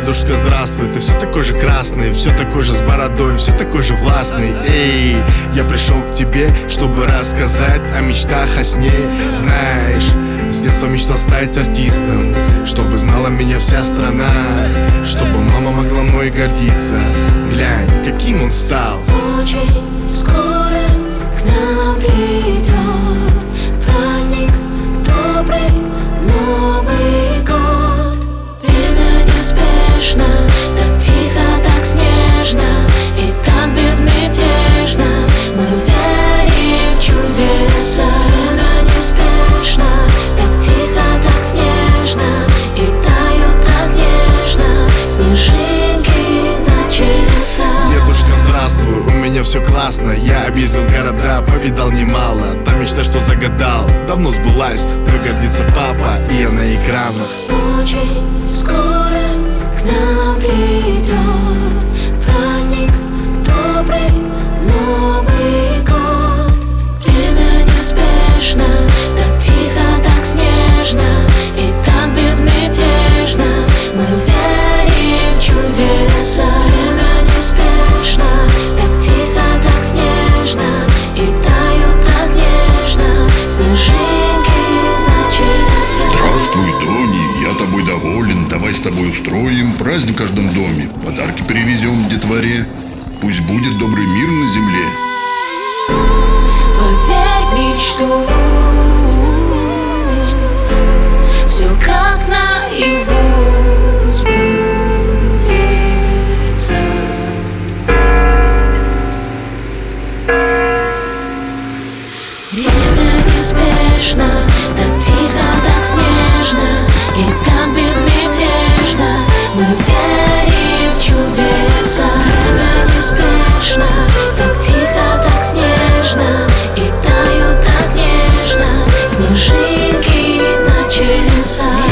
Дедушка, здравствуй, ты все такой же красный, все такой же с бородой, все такой же властный. Эй, я пришел к тебе, чтобы рассказать о мечтах, о сне. Знаешь, с детства мечтал стать артистом, чтобы знала меня вся страна, чтобы мама могла мной гордиться. Глянь, каким он стал. Очень скоро к нам придет праздник, добрый Новый год. Время неспешно, так тихо, так снежно и так безмятежно. Мы верим в чудеса. Время неспешно, так тихо, так снежно и тают так нежно снежинки на часах. Дедушка, здравствуй, у меня все классно. Я объездил города, повидал немало. Та мечта, что загадал, давно сбылась. Мной гордится папа, и я на экранах. Очень скоро к нам придет праздник, добрый Новый год. Время неспешно, так тихо, так снежно и так безмятежно. Мы верим в чудеса. Время неспешно, так тихо, так снежно и тают так нежно снежинки на часах. Здравствуй, Дони, я тобой доволен. Давай с тобой устроим праздник в каждом доме. Подарки привезем детворе. Пусть будет добрый мир на земле. Поверь в мечту, все как наяву сбудется. Время неспешно, так тихо, так снежно и так безмятежно. Мы верим в чудеса. Время неспешно, так тихо, так снежно и тают так нежно снежинки на часах.